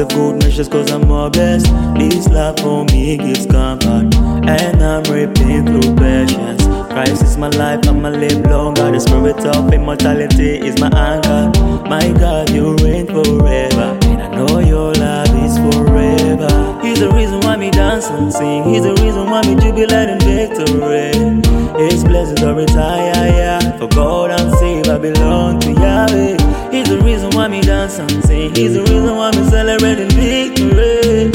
of good measures cause I'm more blessed. This love for me gives comfort, and I'm reaping through patience. Christ is my life, I'ma live longer. The spirit of immortality is my anchor. My God, you reign forever, and I know your love is forever. He's the reason why me dance and sing. He's the reason why me jubilate in victory. His blessings are retire. For God I'm saved, I belong to Yahweh. He's the reason why me dance and sing. He's the reason why me celebrate in victory.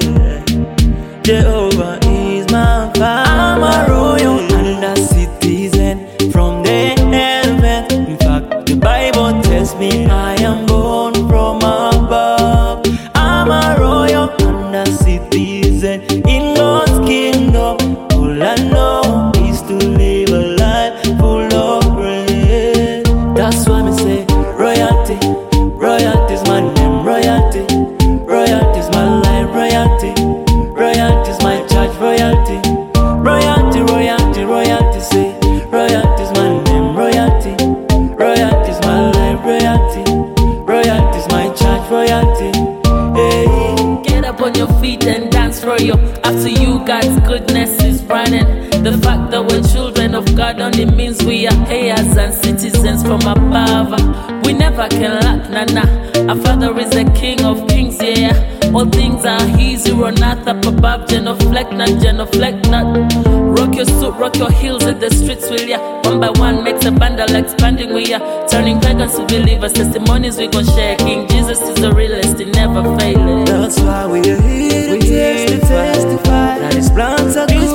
Jehovah is my father. I'm a royal and a citizen from the heaven. In fact, the Bible tells me I am born from above. I'm a royal and a citizen in God's kingdom. All I know is to live a life full of grace. That's why me say royalty. Royalty's my name, royalty. Royalty's my life, royalty. Royalty's my church, royalty. Royalty, royalty, royalty, say royalty's my name, royalty. Royalty's my life, royalty. Royalty's my church, royalty. Hey. Get up on your feet and dance royal. After you, God's goodness is running. The fact that we're children of God only means we are heirs and citizens from above. We never can lack, nah. Our Father is the King of kings, yeah. All things are His, you run not up above. Genuflect not. Rock your suit, rock your heels at the streets, will ya? One by one makes a bundle expanding, we are turning pagans to believers. Testimonies we gon' share. King Jesus is the realest, He never fails. That's why we are here to testify that His plans are good.